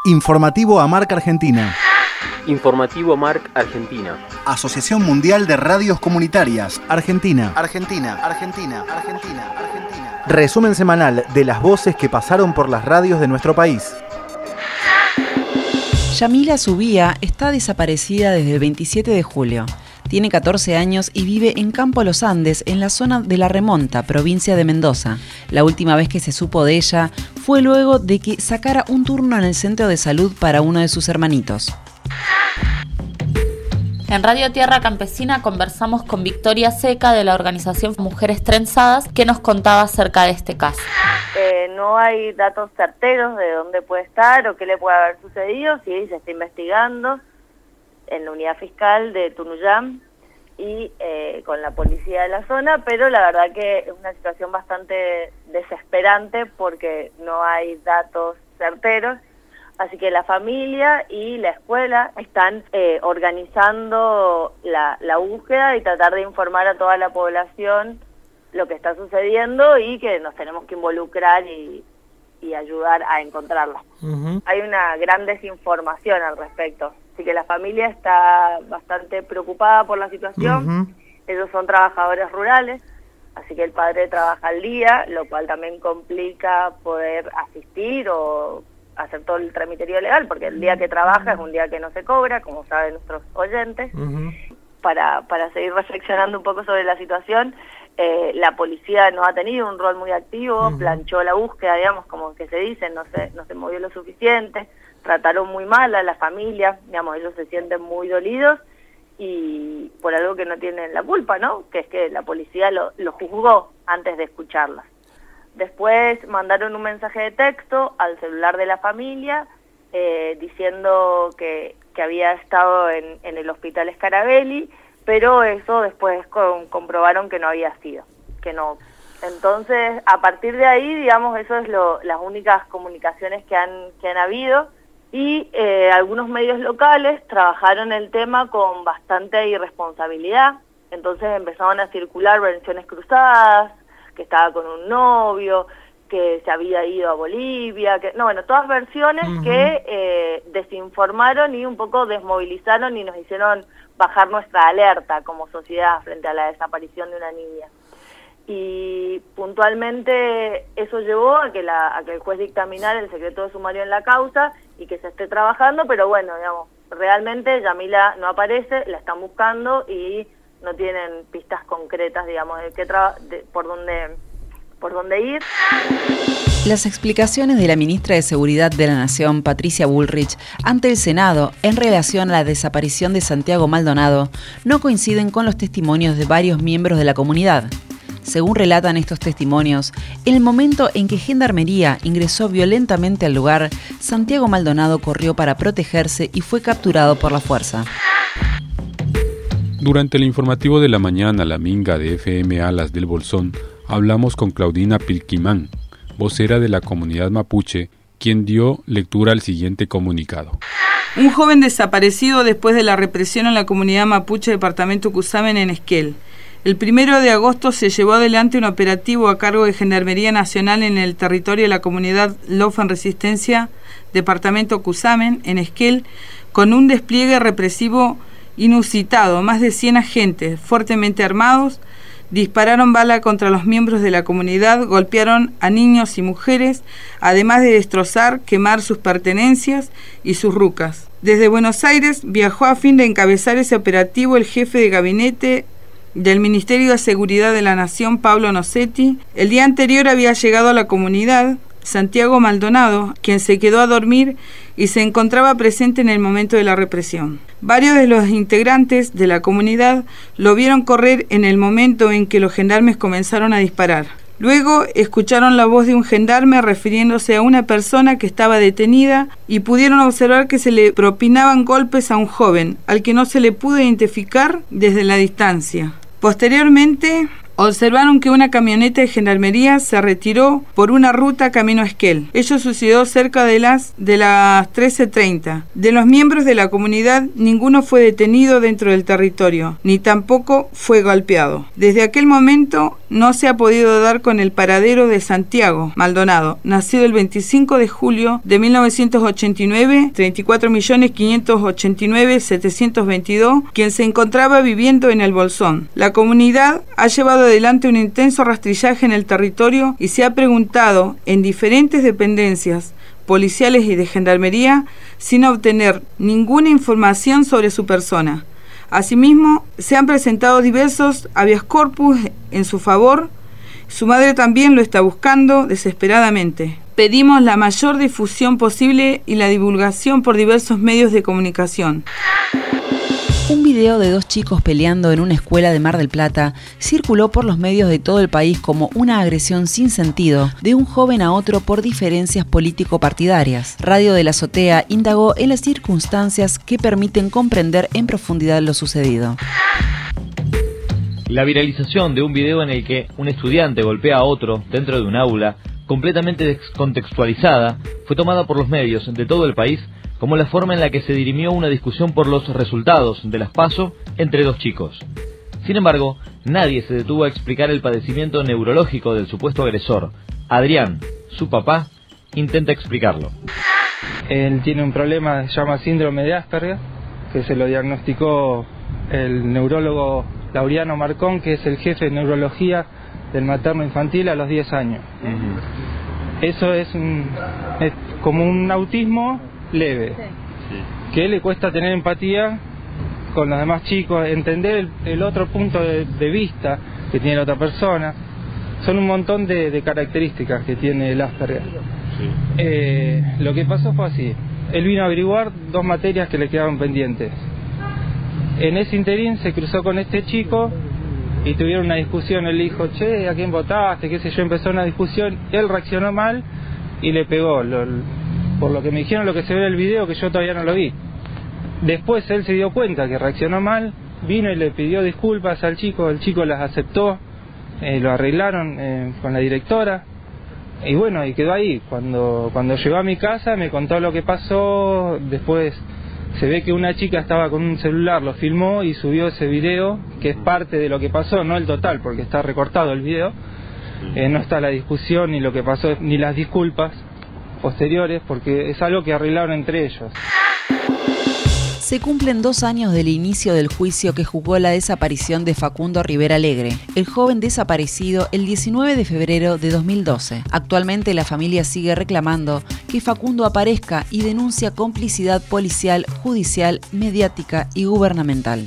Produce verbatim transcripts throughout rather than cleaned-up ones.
Informativo AMARC Argentina. Informativo AMARC Argentina. Asociación Mundial de Radios Comunitarias. Argentina. Argentina, Argentina, Argentina, Argentina. Resumen semanal de las voces que pasaron por las radios de nuestro país. Yamila Subía está desaparecida desde el veintisiete de julio. Tiene catorce años y vive en Campo Los Andes, en la zona de La Remonta, provincia de Mendoza. La última vez que se supo de ella fue luego de que sacara un turno en el centro de salud para uno de sus hermanitos. En Radio Tierra Campesina conversamos con Victoria Seca de la organización Mujeres Trenzadas, que nos contaba acerca de este caso. Eh, no hay datos certeros de dónde puede estar o qué le puede haber sucedido. Sí, se está investigando en la unidad fiscal de Tunuyán y eh, con la policía de la zona, pero la verdad que es una situación bastante desesperante porque no hay datos certeros. Así que la familia y la escuela están eh, organizando la, la búsqueda y tratar de informar a toda la población lo que está sucediendo y que nos tenemos que involucrar y, y ayudar a encontrarla. Uh-huh. Hay una gran desinformación al respecto, así que la familia está bastante preocupada por la situación. Uh-huh. Ellos son trabajadores rurales, así que el padre trabaja al día, lo cual también complica poder asistir o hacer todo el tramiterío legal, porque el día que trabaja es un día que no se cobra, como saben nuestros oyentes. Uh-huh. Para, para seguir reflexionando un poco sobre la situación, eh, la policía no ha tenido un rol muy activo, uh-huh. planchó la búsqueda, digamos, como que se dice, no se, no se movió lo suficiente, trataron muy mal a la familia, digamos, ellos se sienten muy dolidos y por algo que no tienen la culpa, ¿no? Que es que la policía lo, lo juzgó antes de escucharlas. Después mandaron un mensaje de texto al celular de la familia eh, diciendo que, que había estado en, en el hospital Scarabelli, pero eso después con, comprobaron que no había sido, que no. Entonces, a partir de ahí, digamos, eso es lo, las únicas comunicaciones que han, que han habido y eh, algunos medios locales trabajaron el tema con bastante irresponsabilidad, entonces empezaron a circular versiones cruzadas, que estaba con un novio, que se había ido a Bolivia, que no, bueno, todas versiones uh-huh. que eh, desinformaron y un poco desmovilizaron y nos hicieron bajar nuestra alerta como sociedad frente a la desaparición de una niña. Y puntualmente eso llevó a que, la, a que el juez dictaminara el secreto de sumario en la causa y que se esté trabajando, pero bueno, digamos, realmente Yamila no aparece, la están buscando y no tienen pistas concretas, digamos, de qué tra- de, por dónde por dónde ir. Las explicaciones de la ministra de Seguridad de la Nación, Patricia Bullrich, ante el Senado en relación a la desaparición de Santiago Maldonado no coinciden con los testimonios de varios miembros de la comunidad. Según relatan estos testimonios, en el momento en que Gendarmería ingresó violentamente al lugar, Santiago Maldonado corrió para protegerse y fue capturado por la fuerza. Durante el informativo de la mañana, la Minga de F M Alas del Bolsón, hablamos con Claudina Pilquimán, vocera de la comunidad mapuche, quien dio lectura al siguiente comunicado. Un joven desaparecido después de la represión en la comunidad mapuche departamento Cusamen en Esquel. El primero de agosto se llevó adelante un operativo a cargo de Gendarmería Nacional en el territorio de la comunidad Lofa en Resistencia, departamento Cusamen, en Esquel, con un despliegue represivo inusitado. Más de cien agentes, fuertemente armados, dispararon bala contra los miembros de la comunidad, golpearon a niños y mujeres, además de destrozar, quemar sus pertenencias y sus rucas. Desde Buenos Aires viajó a fin de encabezar ese operativo el jefe de gabinete del Ministerio de Seguridad de la Nación, Pablo Nocetti. El día anterior había llegado a la comunidad Santiago Maldonado, quien se quedó a dormir y se encontraba presente en el momento de la represión. Varios de los integrantes de la comunidad lo vieron correr en el momento en que los gendarmes comenzaron a disparar. Luego escucharon la voz de un gendarme refiriéndose a una persona que estaba detenida y pudieron observar que se le propinaban golpes a un joven, al que no se le pudo identificar desde la distancia. Posteriormente, Observaron que una camioneta de gendarmería se retiró por una ruta camino a Esquel. Ello sucedió cerca de las, de las trece treinta. De los miembros de la comunidad, ninguno fue detenido dentro del territorio, ni tampoco fue golpeado. Desde aquel momento no se ha podido dar con el paradero de Santiago Maldonado, nacido el veinticinco de julio de mil novecientos ochenta y nueve, treinta y cuatro millones quinientos ochenta y nueve mil setecientos veintidós, quien se encontraba viviendo en el Bolsón. La comunidad ha llevado adelante un intenso rastrillaje en el territorio y se ha preguntado en diferentes dependencias policiales y de gendarmería sin obtener ninguna información sobre su persona. Asimismo, se han presentado diversos habeas corpus en su favor. Su madre también lo está buscando desesperadamente. Pedimos la mayor difusión posible y la divulgación por diversos medios de comunicación. Un video de dos chicos peleando en una escuela de Mar del Plata circuló por los medios de todo el país como una agresión sin sentido de un joven a otro por diferencias político-partidarias. Radio de la Azotea indagó en las circunstancias que permiten comprender en profundidad lo sucedido. La viralización de un video en el que un estudiante golpea a otro dentro de un aula, completamente descontextualizada, fue tomada por los medios de todo el país como la forma en la que se dirimió una discusión por los resultados de las PASO entre dos chicos. Sin embargo, nadie se detuvo a explicar el padecimiento neurológico del supuesto agresor. Adrián, su papá, intenta explicarlo. Él tiene un problema que se llama síndrome de Asperger, que se lo diagnosticó el neurólogo Laureano Marcón, que es el jefe de neurología del materno infantil a los diez años. Uh-huh. Eso es, un, es como un autismo leve, sí. Que le cuesta tener empatía con los demás chicos, entender el, el otro punto de, de vista que tiene la otra persona. Son un montón de, de características que tiene el Asperger. Sí. Eh, lo que pasó fue así. Él vino a averiguar dos materias que le quedaban pendientes. En ese interín se cruzó con este chico y tuvieron una discusión. Él le dijo, che, ¿a quién votaste? Qué sé yo, empezó una discusión. Él reaccionó mal y le pegó. Lo, por lo que me dijeron, lo que se ve en el video, que yo todavía no lo vi. Después él se dio cuenta que reaccionó mal, vino y le pidió disculpas al chico. El chico las aceptó, eh, lo arreglaron eh, con la directora. Y bueno, y quedó ahí. Cuando, cuando llegó a mi casa me contó lo que pasó. Después se ve que una chica estaba con un celular, lo filmó y subió ese video, que es parte de lo que pasó, no el total, porque está recortado el video. Eh, no está la discusión, ni lo que pasó, ni las disculpas posteriores, porque es algo que arreglaron entre ellos. Se cumplen dos años del inicio del juicio que juzgó la desaparición de Facundo Rivera Alegre, el joven desaparecido el diecinueve de febrero de dos mil doce. Actualmente la familia sigue reclamando que Facundo aparezca y denuncia complicidad policial, judicial, mediática y gubernamental.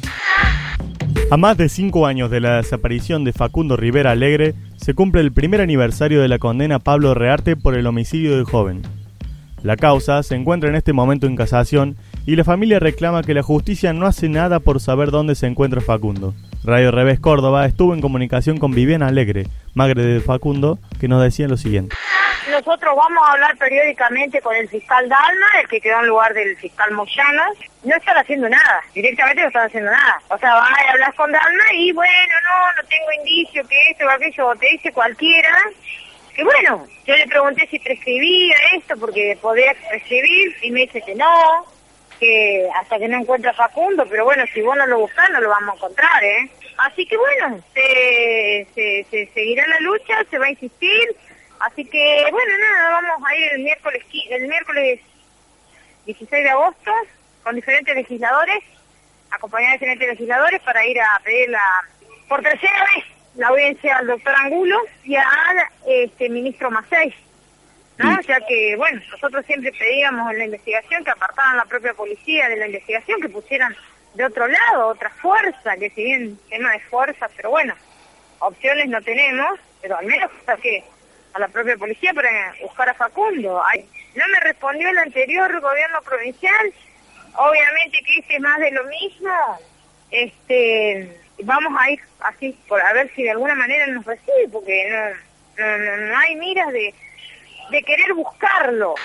A más de cinco años de la desaparición de Facundo Rivera Alegre, se cumple el primer aniversario de la condena a Pablo Rearte por el homicidio del joven. La causa se encuentra en este momento en casación y la familia reclama que la justicia no hace nada por saber dónde se encuentra Facundo. Radio Revés Córdoba estuvo en comunicación con Viviana Alegre, madre de Facundo, que nos decía lo siguiente. Nosotros vamos a hablar periódicamente con el fiscal Dalma, el que quedó en lugar del fiscal Moyano. No están haciendo nada, directamente no están haciendo nada. O sea, vas a hablar con Dalma y bueno, no, no tengo indicio que esto o aquello, te dice cualquiera. Que bueno, yo le pregunté si prescribía esto, porque podía prescribir, y me dice que no, que hasta que no encuentra a Facundo, pero bueno, si vos no lo buscás, no lo vamos a encontrar, ¿eh? Así que bueno, se, se, se seguirá la lucha, se va a insistir, así que bueno, nada, vamos a ir el miércoles, el miércoles dieciséis de agosto, con diferentes legisladores, acompañados de diferentes legisladores, para ir a pedir la, por tercera vez, la audiencia al doctor Angulo y al este, ministro Macei, ¿no? Ya que, bueno, nosotros siempre pedíamos en la investigación que apartaran la propia policía de la investigación, que pusieran de otro lado otra fuerza, que si bien tema de fuerza, pero bueno, opciones no tenemos, pero al menos que a la propia policía para buscar a Facundo. Ay, no me respondió el anterior gobierno provincial, obviamente que este es más de lo mismo, este... vamos a ir así, por a ver si de alguna manera nos recibe, porque no, no, no, no hay miras de, de querer buscarlo.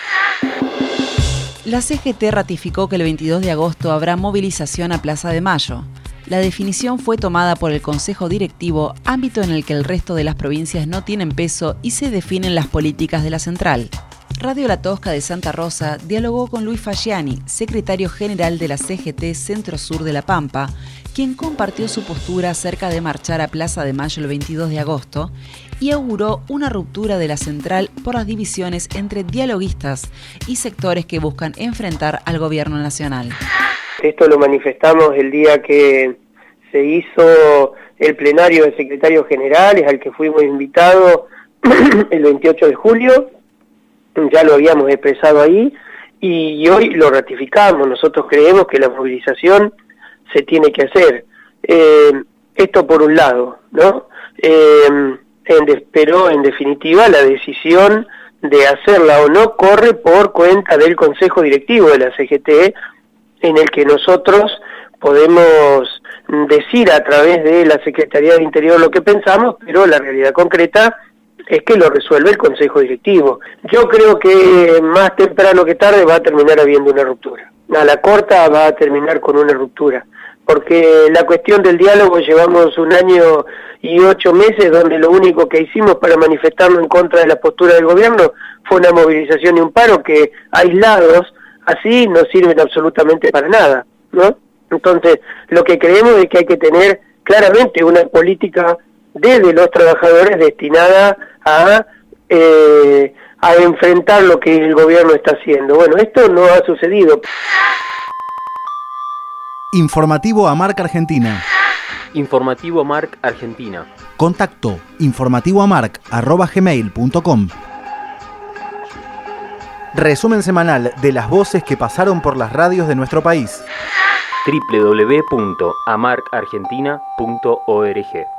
La C G T ratificó que el veintidós de agosto habrá movilización a Plaza de Mayo. La definición fue tomada por el Consejo Directivo, ámbito en el que el resto de las provincias no tienen peso y se definen las políticas de la central. Radio La Tosca de Santa Rosa dialogó con Luis Fagiani, secretario general de la C G T Centro Sur de La Pampa, quien compartió su postura acerca de marchar a Plaza de Mayo el veintidós de agosto y auguró una ruptura de la central por las divisiones entre dialoguistas y sectores que buscan enfrentar al gobierno nacional. Esto lo manifestamos el día que se hizo el plenario de secretarios generales, al que fuimos invitados el veintiocho de julio, ya lo habíamos expresado ahí, y hoy lo ratificamos. Nosotros creemos que la movilización se tiene que hacer. Eh, esto por un lado, ¿no? Eh, en de, pero en definitiva la decisión de hacerla o no corre por cuenta del Consejo Directivo de la C G T, en el que nosotros podemos decir a través de la Secretaría de Interior lo que pensamos, pero la realidad concreta es que lo resuelve el Consejo Directivo. Yo creo que más temprano que tarde va a terminar habiendo una ruptura. A la corta va a terminar con una ruptura, porque la cuestión del diálogo llevamos un año y ocho meses donde lo único que hicimos para manifestarnos en contra de la postura del gobierno fue una movilización y un paro que aislados así no sirven absolutamente para nada, ¿no? Entonces, lo que creemos es que hay que tener claramente una política desde los trabajadores destinada a, eh, a enfrentar lo que el gobierno está haciendo. Bueno, esto no ha sucedido. Informativo Amarc Argentina. Informativo Amarc Argentina. Contacto informativoamarc arroba gmail punto com. Resumen semanal de las voces que pasaron por las radios de nuestro país. doble u doble u doble u punto amarc argentina punto org